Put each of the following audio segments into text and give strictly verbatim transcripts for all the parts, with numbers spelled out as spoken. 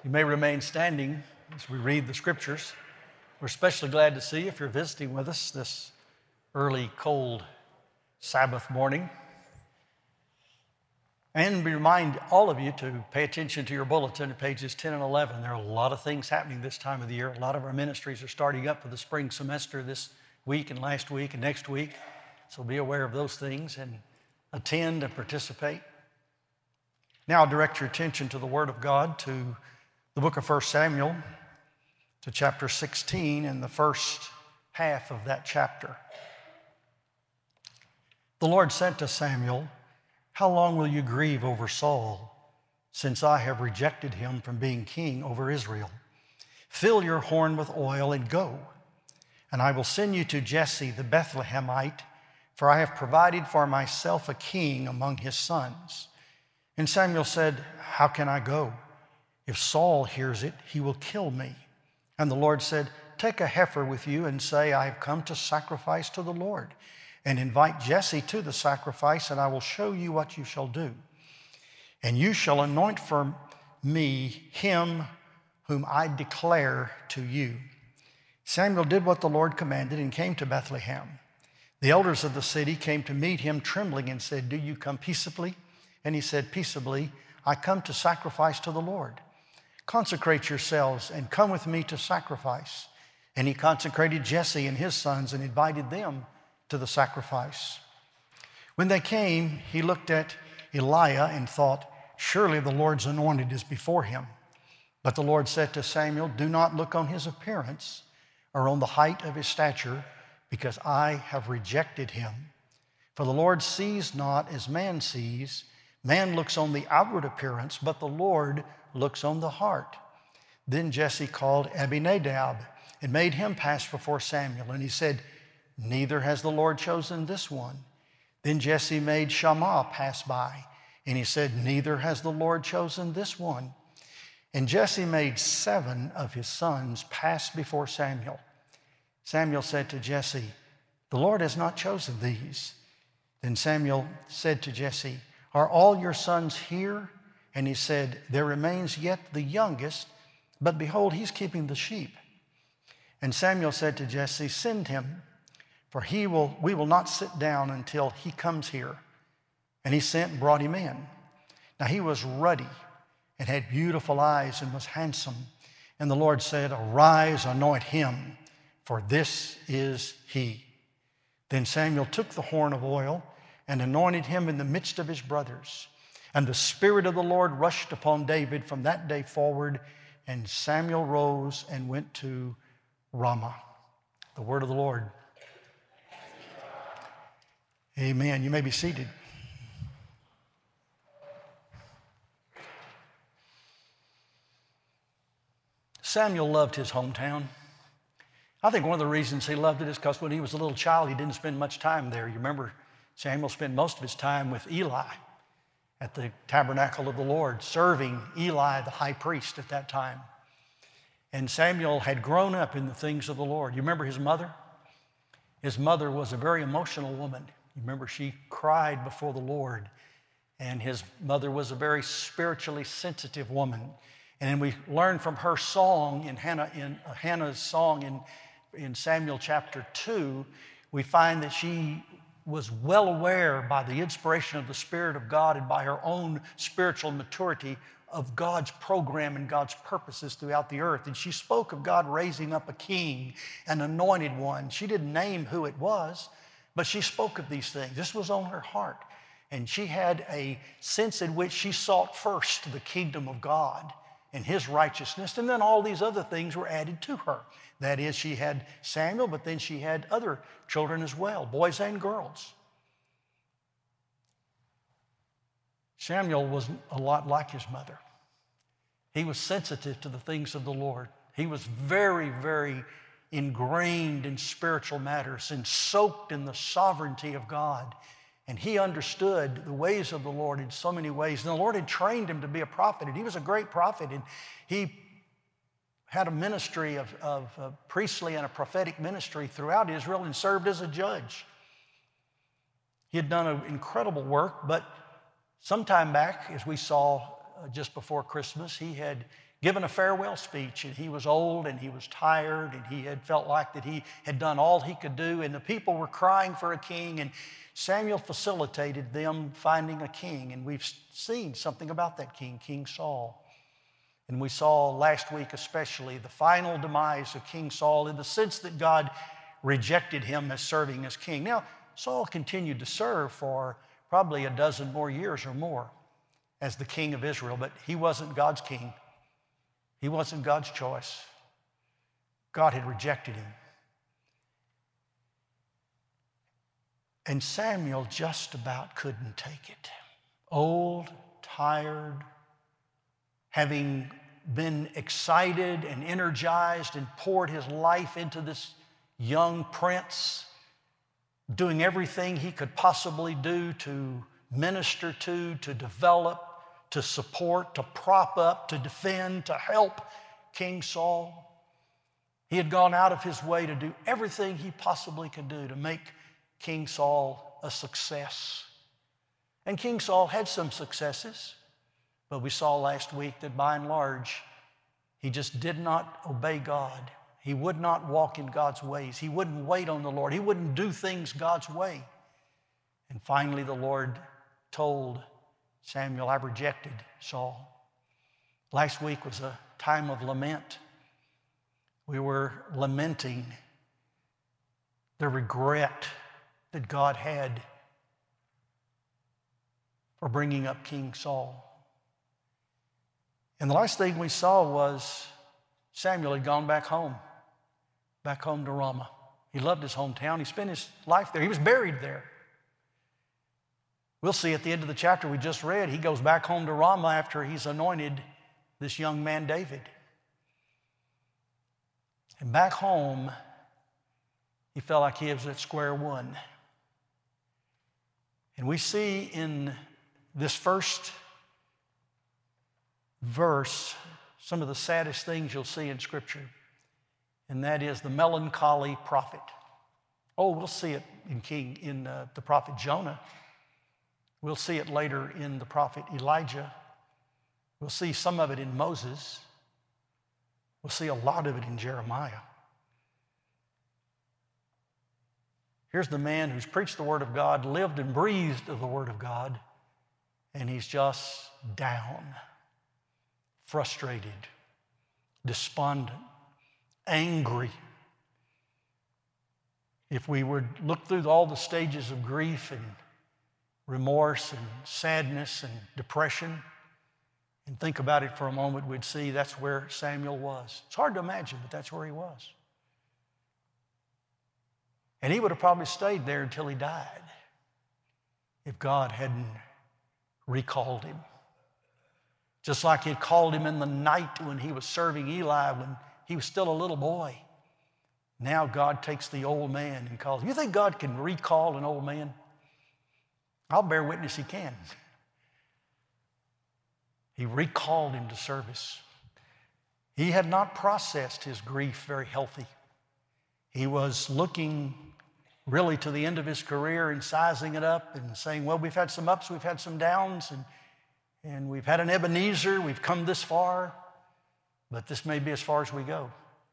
You may remain standing as we read the scriptures. We're especially glad to see you if you're visiting with us this early, cold Sabbath morning. And we remind all of you to pay attention to your bulletin at pages ten and eleven. There are a lot of things happening this time of the year. A lot of our ministries are starting up for the spring semester this week and last week and next week. So be aware of those things and attend and participate. Now direct your attention to the Word of God, to the book of First Samuel, to chapter sixteen and the first half of that chapter. The Lord said to Samuel, "How long will you grieve over Saul, since I have rejected him from being king over Israel? Fill your horn with oil and go, and I will send you to Jesse the Bethlehemite, for I have provided for myself a king among his sons." And Samuel said, "How can I go? If Saul hears it, he will kill me." And the Lord said, "Take a heifer with you and say, I have come to sacrifice to the Lord. And invite Jesse to the sacrifice, and I will show you what you shall do. And you shall anoint for me him whom I declare to you." Samuel did what the Lord commanded and came to Bethlehem. The elders of the city came to meet him trembling and said, "Do you come peaceably?" And he said, "Peaceably, I come to sacrifice to the Lord. Consecrate yourselves and come with me to sacrifice." And he consecrated Jesse and his sons and invited them to the sacrifice. When they came, he looked at Eliah and thought, "Surely the Lord's anointed is before him." But the Lord said to Samuel, "Do not look on his appearance or on the height of his stature, because I have rejected him. For the Lord sees not as man sees. Man looks on the outward appearance, but the Lord looks on the heart." Then Jesse called Abinadab and made him pass before Samuel. And he said, "Neither has the Lord chosen this one." Then Jesse made Shammah pass by. And he said, "Neither has the Lord chosen this one." And Jesse made seven of his sons pass before Samuel. Samuel said to Jesse, "The Lord has not chosen these." Then Samuel said to Jesse, "Are all your sons here?" And he said, "There remains yet the youngest, but behold, he's keeping the sheep." And Samuel said to Jesse, "Send him, for he will, we will not sit down until he comes here." And he sent and brought him in. Now he was ruddy and had beautiful eyes and was handsome. And the Lord said, "Arise, anoint him, for this is he." Then Samuel took the horn of oil and anointed him in the midst of his brothers. And the Spirit of the Lord rushed upon David from that day forward, and Samuel rose and went to Ramah. The word of the Lord. Amen. You may be seated. Samuel loved his hometown. I think one of the reasons he loved it is because when he was a little child, he didn't spend much time there. You remember Samuel spent most of his time with Eli at the tabernacle of the Lord, serving Eli, the high priest at that time. And Samuel had grown up in the things of the Lord. You remember his mother? His mother was a very emotional woman. You remember she cried before the Lord. And his mother was a very spiritually sensitive woman. And then we learn from her song in Hannah, in uh, Hannah's song in, in Samuel chapter two, we find that she was well aware by the inspiration of the Spirit of God and by her own spiritual maturity of God's program and God's purposes throughout the earth. And she spoke of God raising up a king, an anointed one. She didn't name who it was, but she spoke of these things. This was on her heart. And she had a sense in which she sought first the kingdom of God and his righteousness, and then all these other things were added to her. That is, she had Samuel, but then she had other children as well, boys and girls. Samuel was a lot like his mother. He was sensitive to the things of the Lord. He was very, very ingrained in spiritual matters and soaked in the sovereignty of God. And he understood the ways of the Lord in so many ways. And the Lord had trained him to be a prophet, and he was a great prophet. And he had a ministry of, of a priestly and a prophetic ministry throughout Israel and served as a judge. He had done an incredible work, but some time back, as we saw uh, just before Christmas, he had given a farewell speech, and he was old and he was tired and he had felt like that he had done all he could do, and the people were crying for a king, and Samuel facilitated them finding a king, and we've seen something about that king, King Saul. And we saw last week especially the final demise of King Saul in the sense that God rejected him as serving as king. Now, Saul continued to serve for probably a dozen more years or more as the king of Israel, but he wasn't God's king. He wasn't God's choice. God had rejected him. And Samuel just about couldn't take it. Old, tired, having been excited and energized and poured his life into this young prince, doing everything he could possibly do to minister to, to develop, to support, to prop up, to defend, to help King Saul. He had gone out of his way to do everything he possibly could do to make King Saul a success. And King Saul had some successes, but we saw last week that by and large, he just did not obey God. He would not walk in God's ways. He wouldn't wait on the Lord. He wouldn't do things God's way. And finally, the Lord told Samuel, I've rejected Saul. Last week was a time of lament. We were lamenting the regret that God had for bringing up King Saul. And the last thing we saw was Samuel had gone back home, back home to Ramah. He loved his hometown. He spent his life there. He was buried there. We'll see at the end of the chapter we just read, he goes back home to Ramah after he's anointed this young man David. And back home, he felt like he was at square one. And we see in this first verse some of the saddest things you'll see in Scripture, and that is the melancholy prophet. Oh, we'll see it in King in uh, the prophet Jonah. We'll see it later in the prophet Elijah. We'll see some of it in Moses. We'll see a lot of it in Jeremiah. Here's the man who's preached the Word of God, lived and breathed the Word of God, and he's just down, frustrated, despondent, angry. If we would look through all the stages of grief and remorse and sadness and depression and think about it for a moment, we'd see that's where Samuel was. It's hard to imagine, but that's where he was. And he would have probably stayed there until he died if God hadn't recalled him. Just like he had called him in the night when he was serving Eli when he was still a little boy. Now God takes the old man and calls him. You think God can recall an old man? I'll bear witness he can. He recalled him to service. He had not processed his grief very healthy. He was looking really to the end of his career and sizing it up and saying, well, we've had some ups, we've had some downs, and, and we've had an Ebenezer, we've come this far, but this may be as far as we go.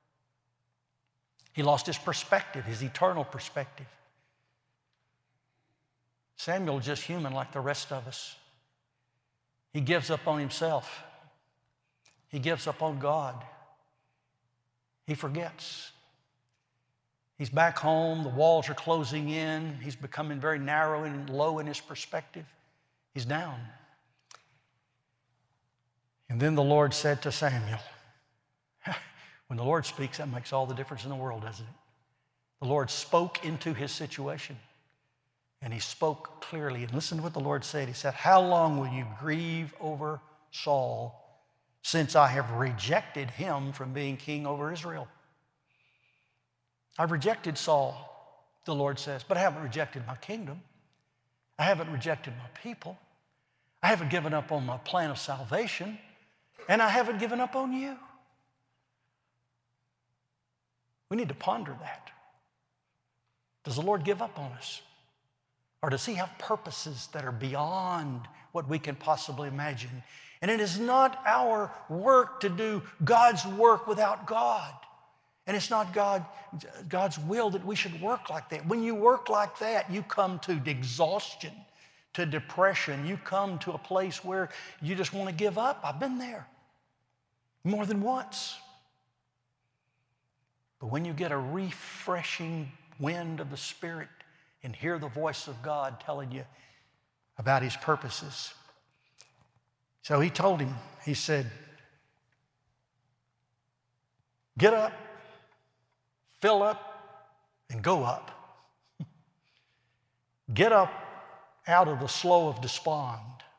He lost his perspective, his eternal perspective. Samuel is just human like the rest of us. He gives up on himself. He gives up on God. He forgets. He's back home. The walls are closing in. He's becoming very narrow and low in his perspective. He's down. And then the Lord said to Samuel, when the Lord speaks, that makes all the difference in the world, doesn't it? The Lord spoke into his situation. And he spoke clearly. And listen to what the Lord said. He said, how long will you grieve over Saul, since I have rejected him from being king over Israel? I've rejected Saul, the Lord says, but I haven't rejected my kingdom. I haven't rejected my people. I haven't given up on my plan of salvation, and I haven't given up on you. We need to ponder that. Does the Lord give up on us? Or does he have purposes that are beyond what we can possibly imagine? And it is not our work to do God's work without God. And it's not God, God's will that we should work like that. When you work like that, you come to exhaustion, to depression. You come to a place where you just want to give up. I've been there more than once. But when you get a refreshing wind of the Spirit and hear the voice of God telling you about His purposes. So he told him, he said, get up, fill up, and go up. Get up out of the slough of despond.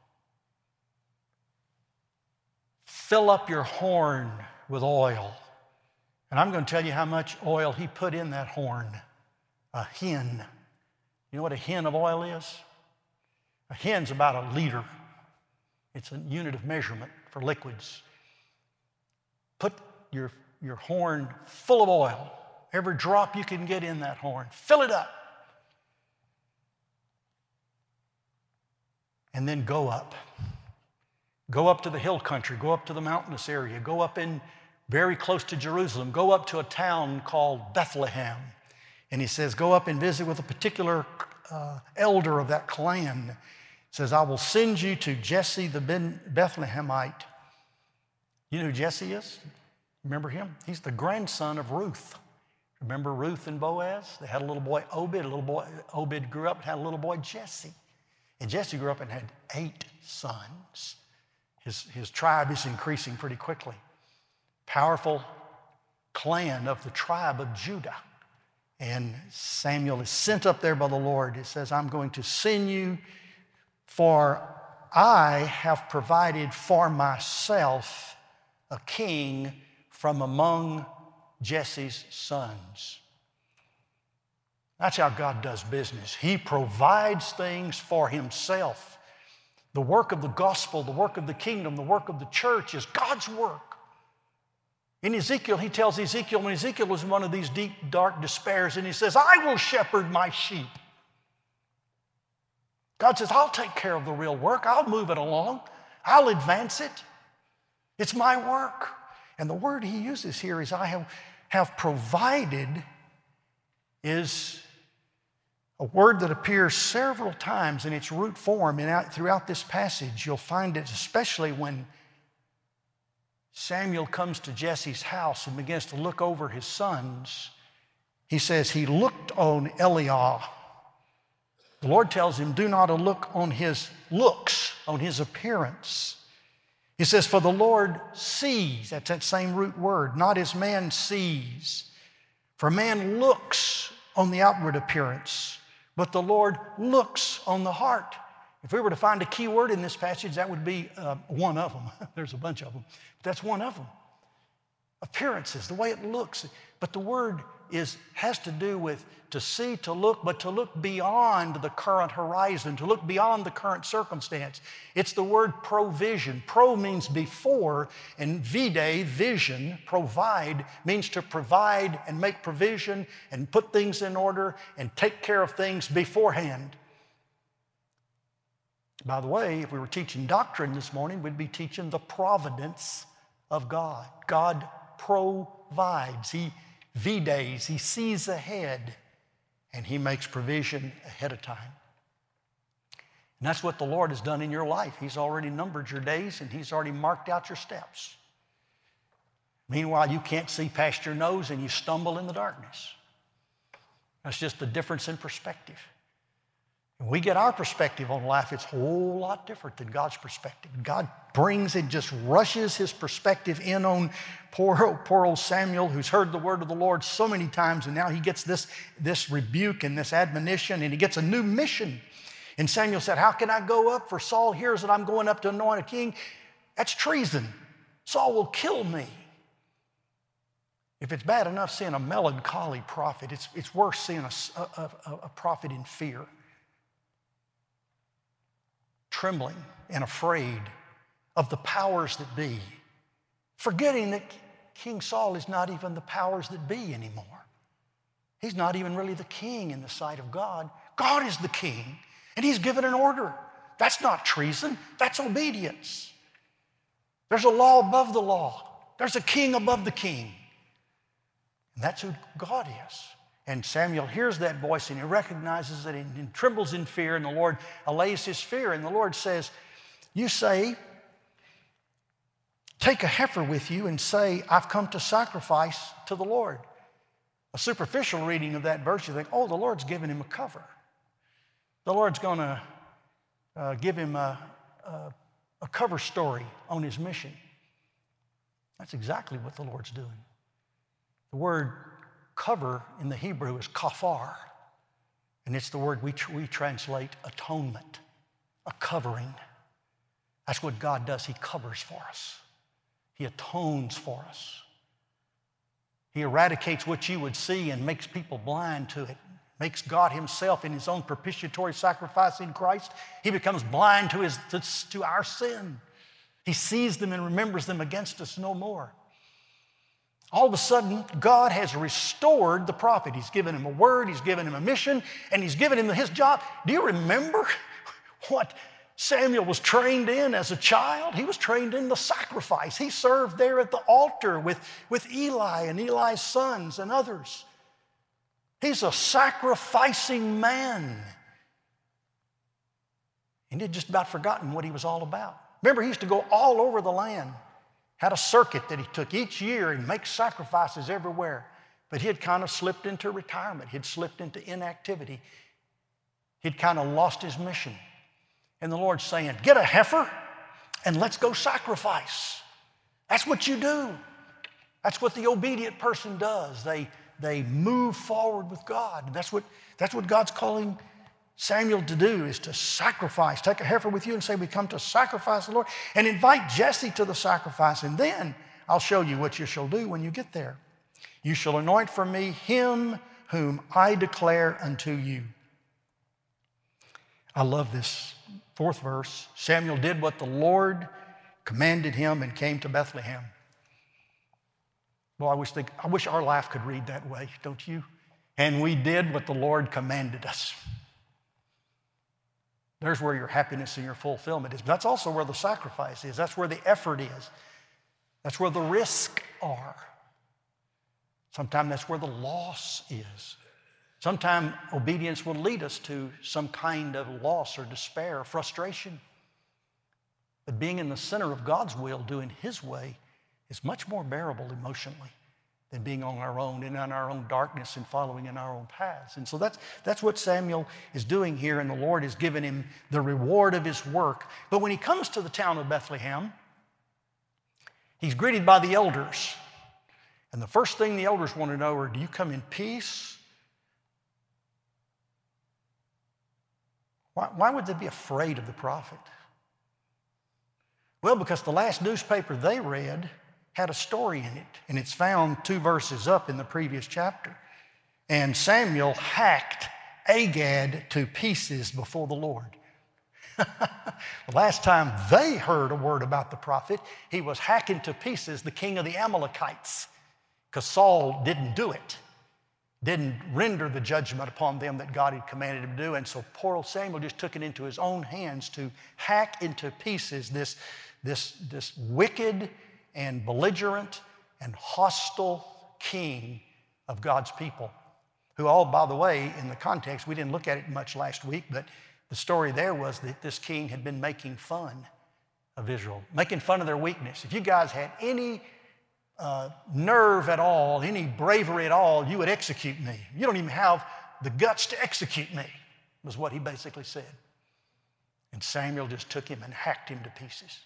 Fill up your horn with oil. And I'm going to tell you how much oil he put in that horn. A hin. You know what a hin of oil is? A hin's about a liter. It's a unit of measurement for liquids. Put your, your horn full of oil. Every drop you can get in that horn. Fill it up. And then go up. Go up to the hill country. Go up to the mountainous area. Go up in very close to Jerusalem. Go up to a town called Bethlehem. And he says, go up and visit with a particular uh, elder of that clan. He says, I will send you to Jesse the Bethlehemite. You know who Jesse is? Remember him? He's the grandson of Ruth. Remember Ruth and Boaz? They had a little boy, Obed. A little boy, Obed grew up and had a little boy, Jesse. And Jesse grew up and had eight sons. His, his tribe is increasing pretty quickly. Powerful clan of the tribe of Judah. And Samuel is sent up there by the Lord. It says, I'm going to send you, for I have provided for myself a king from among Jesse's sons. That's how God does business. He provides things for himself. The work of the gospel, the work of the kingdom, the work of the church is God's work. In Ezekiel, he tells Ezekiel, when Ezekiel was in one of these deep, dark despairs, and he says, I will shepherd my sheep. God says, I'll take care of the real work. I'll move it along. I'll advance it. It's my work. And the word he uses here is I have, have provided is a word that appears several times in its root form. And out, throughout this passage, you'll find it especially when Samuel comes to Jesse's house and begins to look over his sons. He says he looked on Eliah. The Lord tells him, do not look on his looks, on his appearance. He says, for the Lord sees, that's that same root word, not as man sees. For man looks on the outward appearance, but the Lord looks on the heart. If we were to find a key word in this passage, that would be uh, one of them. There's a bunch of them. But that's one of them. Appearances, the way it looks. But the word is, has to do with to see, to look, but to look beyond the current horizon, to look beyond the current circumstance. It's the word provision. Pro means before, and vide, vision, provide, means to provide and make provision and put things in order and take care of things beforehand. By the way, if we were teaching doctrine this morning, we'd be teaching the providence of God. God provides. He vides. He sees ahead, and he makes provision ahead of time. And that's what the Lord has done in your life. He's already numbered your days, and he's already marked out your steps. Meanwhile, you can't see past your nose, and you stumble in the darkness. That's just the difference in perspective. When we get our perspective on life, it's a whole lot different than God's perspective. God brings it, just rushes his perspective in on poor, poor old Samuel, who's heard the word of the Lord so many times, and now he gets this, this rebuke and this admonition, and he gets a new mission. And Samuel said, how can I go up? For Saul hears that I'm going up to anoint a king. That's treason. Saul will kill me. If it's bad enough seeing a melancholy prophet, it's, it's worse seeing a, a, a, a prophet in fear, trembling and afraid of the powers that be, forgetting that King Saul is not even the powers that be anymore. He's not even really the king in the sight of God. God is the king, and he's given an order. That's not treason, that's obedience. There's a law above the law. There's a king above the king. And that's who God is. And Samuel hears that voice and he recognizes it and, and trembles in fear, and the Lord allays his fear. And the Lord says, you say, take a heifer with you and say, I've come to sacrifice to the Lord. A superficial reading of that verse, you think, oh, the Lord's giving him a cover. The Lord's going to uh, give him a, a, a cover story on his mission. That's exactly what the Lord's doing. The word cover in the Hebrew is kafar, and it's the word we, tr- we translate atonement, a covering. That's what God does. He covers for us. He atones for us. He eradicates what you would see and makes people blind to it. Makes God himself in his own propitiatory sacrifice in Christ. He becomes blind to, his, to, to our sin. He sees them and remembers them against us no more. All of a sudden, God has restored the prophet. He's given him a word, he's given him a mission, and he's given him his job. Do you remember what Samuel was trained in as a child? He was trained in the sacrifice. He served there at the altar with, with Eli and Eli's sons and others. He's a sacrificing man. And he'd just about forgotten what he was all about. Remember, he used to go all over the land. Had a circuit that he took each year and make sacrifices everywhere. But he had kind of slipped into retirement. He'd slipped into inactivity. He'd kind of lost his mission. And the Lord's saying, get a heifer and let's go sacrifice. That's what you do. That's what the obedient person does. They, they move forward with God. That's what, that's what God's calling Samuel to do, is to sacrifice. Take a heifer with you and say, we come to sacrifice the Lord. And invite Jesse to the sacrifice. And then I'll show you what you shall do when you get there. You shall anoint for me him whom I declare unto you. I love this fourth verse. Samuel did what the Lord commanded him and came to Bethlehem. Well, I wish, they, I wish our life could read that way, don't you? And we did what the Lord commanded us. There's where your happiness and your fulfillment is. But that's also where the sacrifice is. That's where the effort is. That's where the risk are. Sometimes that's where the loss is. Sometimes obedience will lead us to some kind of loss or despair or frustration. But being in the center of God's will, doing his way, is much more bearable emotionally than being on our own and in our own darkness and following in our own paths. And so that's, that's what Samuel is doing here, and the Lord has given him the reward of his work. But when he comes to the town of Bethlehem, he's greeted by the elders. And the first thing the elders want to know are, do you come in peace? Why, why would they be afraid of the prophet? Well, because the last newspaper they read had a story in it, and it's found two verses up in the previous chapter. And Samuel hacked Agag to pieces before the Lord. The last time they heard a word about the prophet, he was hacking to pieces the king of the Amalekites, because Saul didn't do it, didn't render the judgment upon them that God had commanded him to do. And so poor old Samuel just took it into his own hands to hack into pieces this, this, this wicked and belligerent and hostile king of God's people, who all, by the way, in the context, we didn't look at it much last week, but the story there was that this king had been making fun of Israel, making fun of their weakness. If you guys had any uh, nerve at all, any bravery at all, you would execute me. You don't even have the guts to execute me, was what he basically said. And Samuel just took him and hacked him to pieces.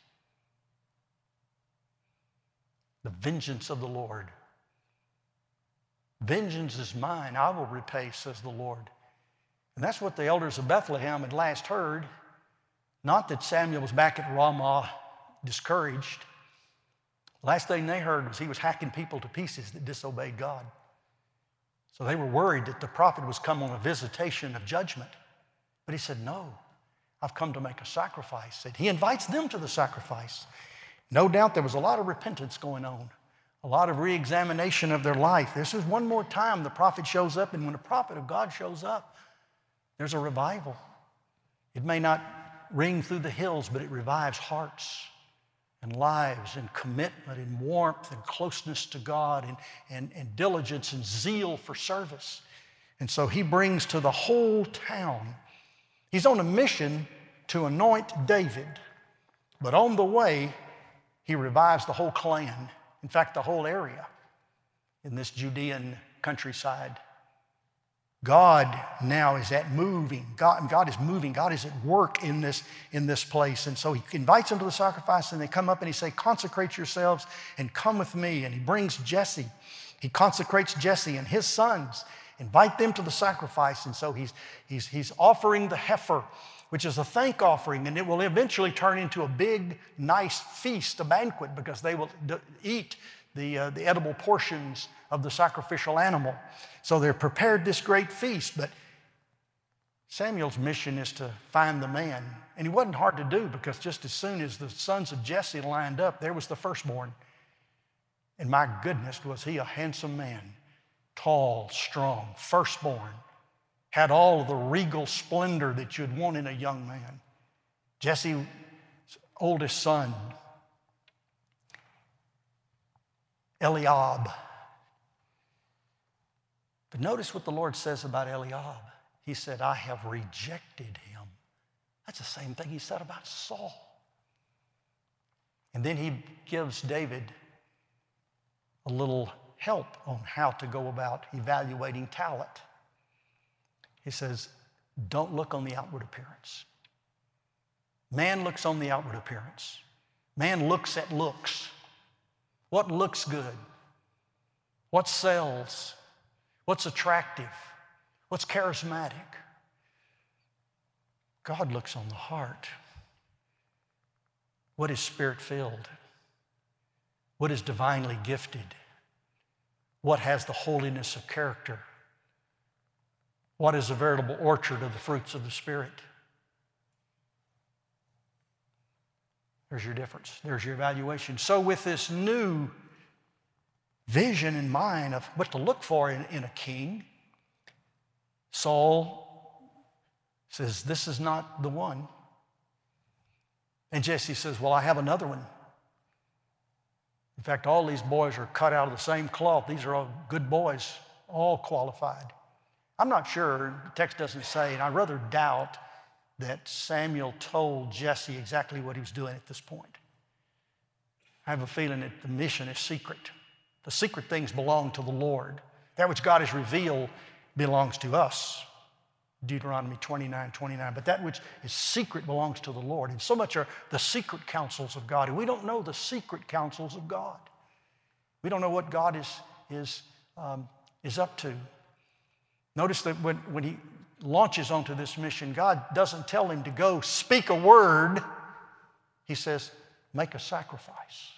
The vengeance of the Lord. Vengeance is mine, I will repay, says the Lord. And that's what the elders of Bethlehem had last heard. Not that Samuel was back at Ramah discouraged. Last thing they heard was he was hacking people to pieces that disobeyed God. So they were worried that the prophet was come on a visitation of judgment. But he said, no, I've come to make a sacrifice. And he invites them to the sacrifice. No doubt there was a lot of repentance going on, a lot of re-examination of their life. This is one more time the prophet shows up, and when a prophet of God shows up, there's a revival. It may not ring through the hills, but it revives hearts. and lives and commitment and warmth and closeness to God and, and, and diligence and zeal for service. And so he brings to the whole town. He's on a mission to anoint David, but on the way, he revives the whole clan, in fact, the whole area in this Judean countryside. God now is at moving. God, God is moving. God is at work in this, in this place. And so he invites them to the sacrifice, and they come up and he says, consecrate yourselves and come with me. And he brings Jesse. He consecrates Jesse and his sons, invite them to the sacrifice. And so he's, he's, he's offering the heifer, which is a thank offering, and it will eventually turn into a big, nice feast, a banquet, because they will d- eat the, uh, the edible portions of the sacrificial animal. So they're prepared this great feast, but Samuel's mission is to find the man. And it wasn't hard to do, because just as soon as the sons of Jesse lined up, there was the firstborn. And my goodness, was he a handsome man, tall, strong, firstborn, had all of the regal splendor that you'd want in a young man. Jesse's oldest son, Eliab. But notice what the Lord says about Eliab. He said, I have rejected him. That's the same thing he said about Saul. And then he gives David a little help on how to go about evaluating talent. He says, don't look on the outward appearance. Man looks on the outward appearance. Man looks at looks. What looks good? What sells? What's attractive? What's charismatic? God looks on the heart. What is spirit-filled? What is divinely gifted? What has the holiness of character? What is a veritable orchard of the fruits of the Spirit? There's your difference. There's your evaluation. So with this new vision in mind of what to look for in, in a king, Saul says, this is not the one. And Jesse says, well, I have another one. In fact, all these boys are cut out of the same cloth. These are all good boys, all qualified. I'm not sure, the text doesn't say, and I rather doubt that Samuel told Jesse exactly what he was doing at this point. I have a feeling that the mission is secret. The secret things belong to the Lord. That which God has revealed belongs to us. Deuteronomy twenty-nine, twenty-nine. But that which is secret belongs to the Lord. And so much are the secret counsels of God. And we don't know the secret counsels of God. We don't know what God is, is, um, is up to. Notice that when, when he launches onto this mission, God doesn't tell him to go speak a word. He says, make a sacrifice.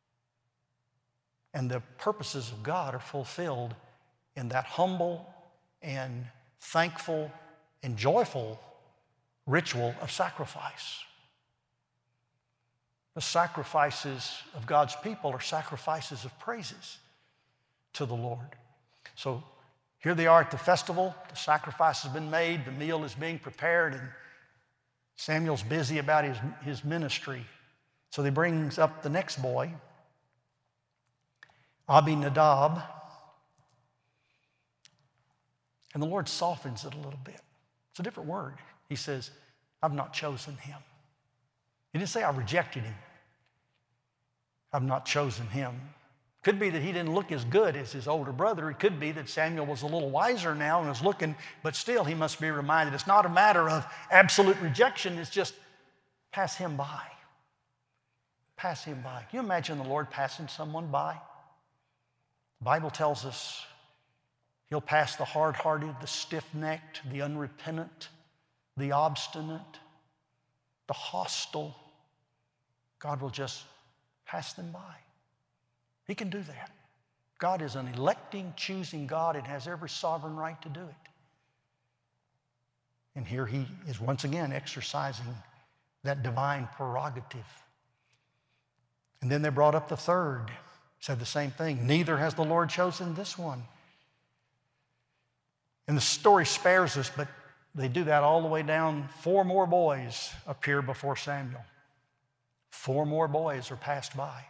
And the purposes of God are fulfilled in that humble and thankful and joyful ritual of sacrifice. The sacrifices of God's people are sacrifices of praises to the Lord. So here they are at the festival. The sacrifice has been made. The meal is being prepared. And Samuel's busy about his, his ministry. So he brings up the next boy, Abinadab. And the Lord softens it a little bit. It's a different word. He says, I've not chosen him. He didn't say I rejected him. I've not chosen him. Could be that he didn't look as good as his older brother. It could be that Samuel was a little wiser now and was looking, but still he must be reminded it's not a matter of absolute rejection. It's just pass him by. Pass him by. Can you imagine the Lord passing someone by? The Bible tells us he'll pass the hard-hearted, the stiff-necked, the unrepentant, the obstinate, the hostile. God will just pass them by. He can do that. God is an electing, choosing God and has every sovereign right to do it. And here he is once again exercising that divine prerogative. And then they brought up the third, said the same thing. Neither has the Lord chosen this one. And the story spares us, but they do that all the way down. Four more boys appear before Samuel. Four more boys are passed by.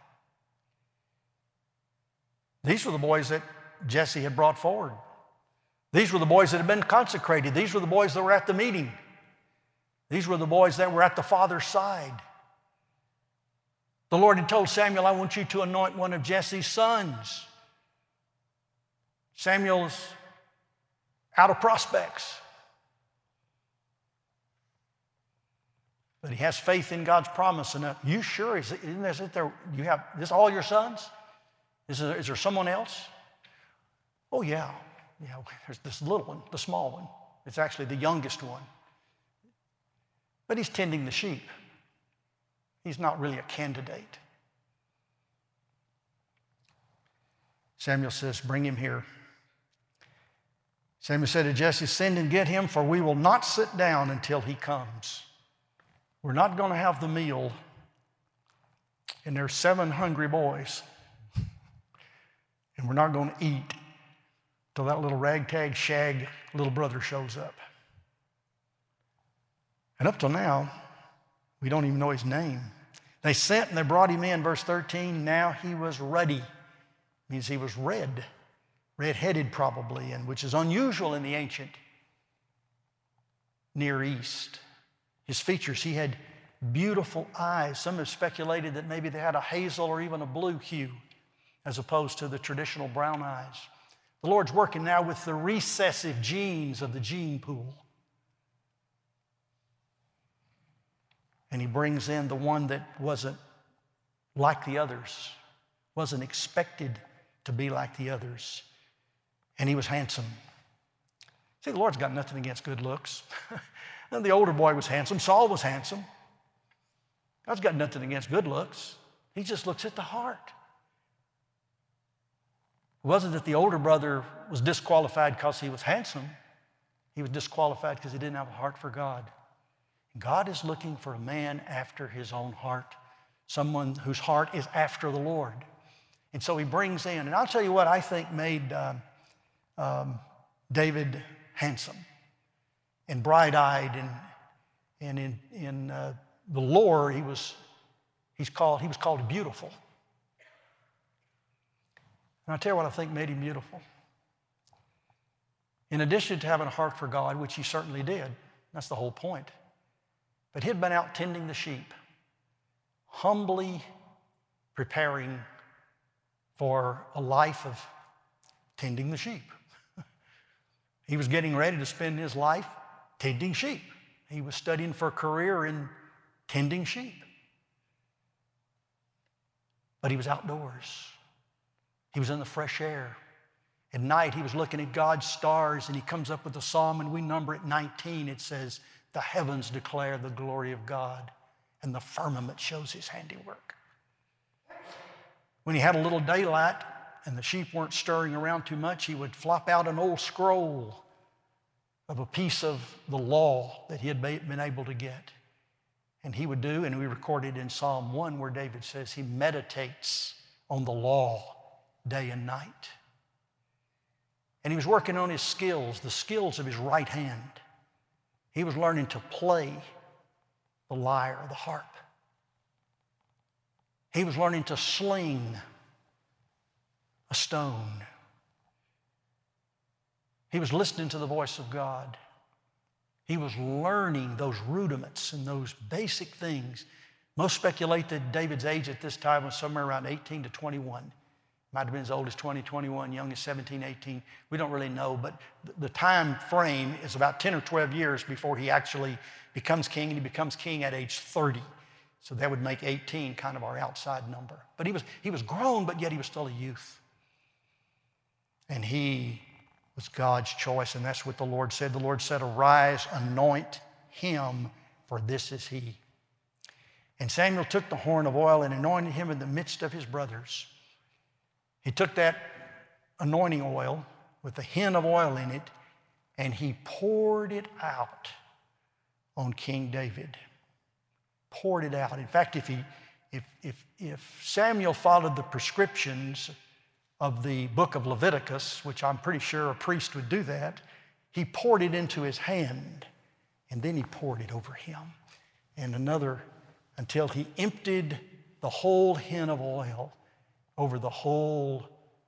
These were the boys that Jesse had brought forward. These were the boys that had been consecrated. These were the boys that were at the meeting. These were the boys that were at the father's side. The Lord had told Samuel, I want you to anoint one of Jesse's sons. Samuel's out of prospects. But he has faith in God's promise enough. You sure? Is, isn't this it there? You have this all your sons? Is there, is there someone else? Oh, yeah. Yeah, there's this little one, the small one. It's actually the youngest one. But he's tending the sheep. He's not really a candidate. Samuel says, bring him here. Samuel said to Jesse, send and get him, for we will not sit down until he comes. We're not going to have the meal, and there's seven hungry boys, and we're not going to eat till that little ragtag shag little brother shows up. And up till now, we don't even know his name. They sent and they brought him in, verse thirteen. Now he was ruddy, means he was red, red-headed probably, and which is unusual in the ancient Near East. His features, he had beautiful eyes. Some have speculated that maybe they had a hazel or even a blue hue as opposed to the traditional brown eyes. The Lord's working now with the recessive genes of the gene pool. And he brings in the one that wasn't like the others, wasn't expected to be like the others. And he was handsome. See, the Lord's got nothing against good looks. And the older boy was handsome. Saul was handsome. God's got nothing against good looks. He just looks at the heart. It wasn't that the older brother was disqualified because he was handsome. He was disqualified because he didn't have a heart for God. God is looking for a man after his own heart, someone whose heart is after the Lord. And so he brings in, and I'll tell you what I think made um, um, David handsome and bright-eyed, and, and in, in uh, the lore, he was, he's called, he was called beautiful. And I'll tell you what I think made him beautiful. In addition to having a heart for God, which he certainly did, that's the whole point, but he'd been out tending the sheep, humbly preparing for a life of tending the sheep. He was getting ready to spend his life tending sheep. He was studying for a career in tending sheep. But he was outdoors. He was in the fresh air. At night, he was looking at God's stars, and he comes up with a psalm, and we number it nineteen. It says, the heavens declare the glory of God, and the firmament shows his handiwork. When he had a little daylight and the sheep weren't stirring around too much, he would flop out an old scroll of a piece of the law that he had been able to get. And he would do, and we recorded in Psalm one where David says he meditates on the law day and night. And he was working on his skills, the skills of his right hand. He was learning to play the lyre, the harp. He was learning to sling a stone. He was listening to the voice of God. He was learning those rudiments and those basic things. Most speculate that David's age at this time was somewhere around eighteen to twenty-one. Might have been as old as twenty, twenty-one, young as seventeen, eighteen. We don't really know, but the time frame is about ten or twelve years before he actually becomes king, and he becomes king at age thirty. So that would make eighteen kind of our outside number. But he was, he was grown, but yet he was still a youth. And he was God's choice, and that's what the Lord said. The Lord said, arise, anoint him, for this is he. And Samuel took the horn of oil and anointed him in the midst of his brothers. He took that anointing oil with a hin of oil in it, and he poured it out on King David. Poured it out. In fact, if, he, if, if, if Samuel followed the prescriptions of the book of Leviticus, which I'm pretty sure a priest would do that, he poured it into his hand, and then he poured it over him. And another until he emptied the whole hin of oil over the whole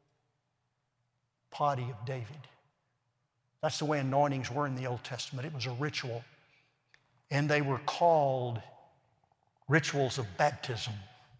body of David. That's the way anointings were in the Old Testament. It was a ritual. And they were called rituals of baptism.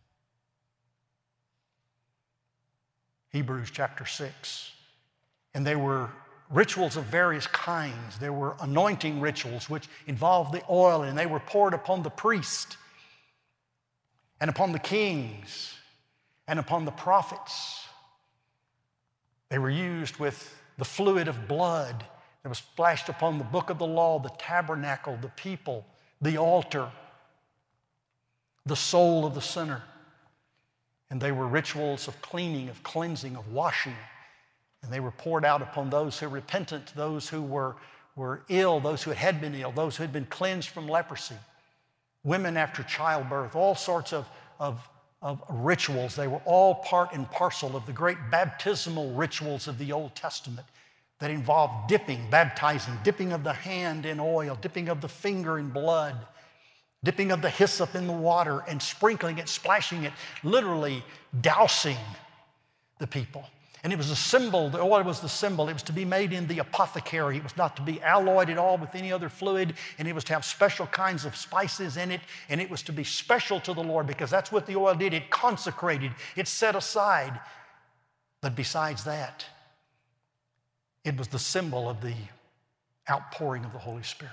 Hebrews chapter six. And they were rituals of various kinds. There were anointing rituals which involved the oil, and they were poured upon the priest and upon the kings and upon the prophets. They were used with the fluid of blood that was splashed upon the book of the law, the tabernacle, the people, the altar, the soul of the sinner. And they were rituals of cleaning, of cleansing, of washing. And they were poured out upon those who were repentant, those who were, were ill, those who had been ill, those who had been cleansed from leprosy, women after childbirth, all sorts of, of, of rituals. They were all part and parcel of the great baptismal rituals of the Old Testament that involved dipping, baptizing, dipping of the hand in oil, dipping of the finger in blood, dipping of the hyssop in the water, and sprinkling it, splashing it, literally dousing the people. And it was a symbol, the oil was the symbol. It was to be made in the apothecary. It was not to be alloyed at all with any other fluid, and it was to have special kinds of spices in it, and it was to be special to the Lord because that's what the oil did. It consecrated, it set aside. But besides that, it was the symbol of the outpouring of the Holy Spirit.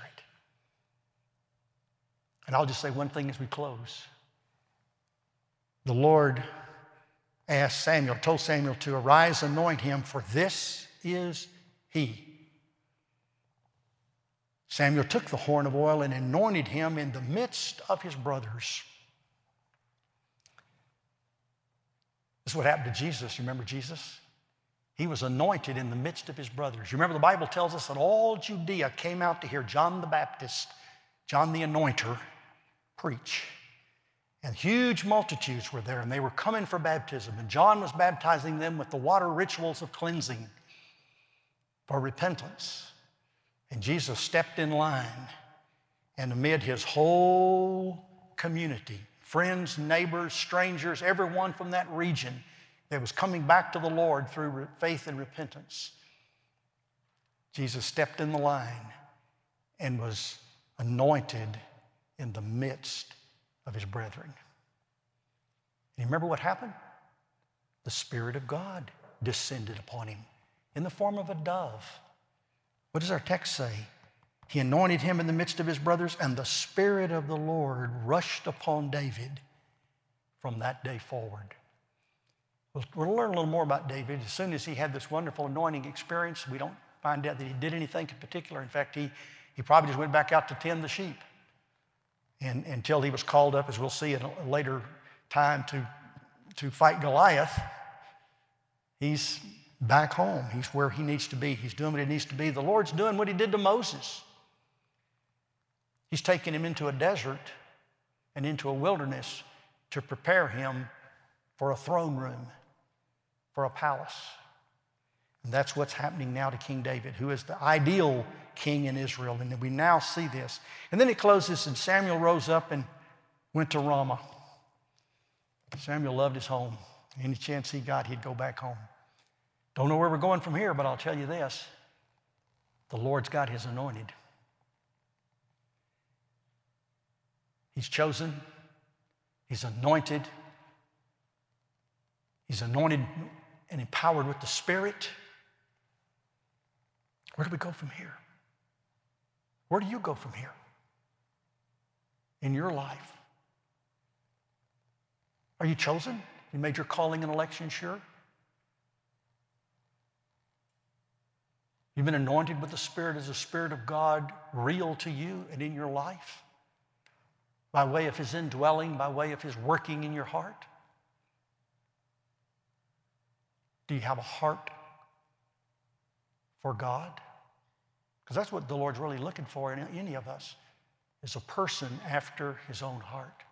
And I'll just say one thing as we close. The Lord asked Samuel, told Samuel to arise, anoint him, for this is he. Samuel took the horn of oil and anointed him in the midst of his brothers. This is what happened to Jesus. You remember Jesus? He was anointed in the midst of his brothers. You remember the Bible tells us that all Judea came out to hear John the Baptist, John the Anointer, preach. And huge multitudes were there, and they were coming for baptism. And John was baptizing them with the water rituals of cleansing for repentance. And Jesus stepped in line, and amid his whole community, friends, neighbors, strangers, everyone from that region that was coming back to the Lord through faith and repentance, Jesus stepped in the line and was anointed in the midst of his brethren. And you remember what happened? The Spirit of God descended upon him in the form of a dove. What does our text say? He anointed him in the midst of his brothers, and the Spirit of the Lord rushed upon David from that day forward. We'll, we'll learn a little more about David. As soon as he had this wonderful anointing experience, we don't find out that he did anything in particular. In fact, he, he probably just went back out to tend the sheep. And until he was called up, as we'll see in a later time, to, to fight Goliath, he's back home. He's where he needs to be. He's doing what he needs to be. The Lord's doing what he did to Moses. He's taking him into a desert and into a wilderness to prepare him for a throne room, for a palace. And that's what's happening now to King David, who is the ideal king in Israel. And we now see this. And then it closes, and Samuel rose up and went to Ramah. Samuel loved his home. Any chance he got, he'd go back home. Don't know where we're going from here, but I'll tell you this. The Lord's got his anointed. He's chosen. He's anointed. He's anointed and empowered with the Spirit. Where do we go from here? Where do you go from here in your life? Are you chosen? You made your calling and election sure? You've been anointed with the Spirit. Is the Spirit of God real to you and in your life? By way of his indwelling, by way of his working in your heart? Do you have a heart for God? Because that's what the Lord's really looking for in any of us, is a person after his own heart.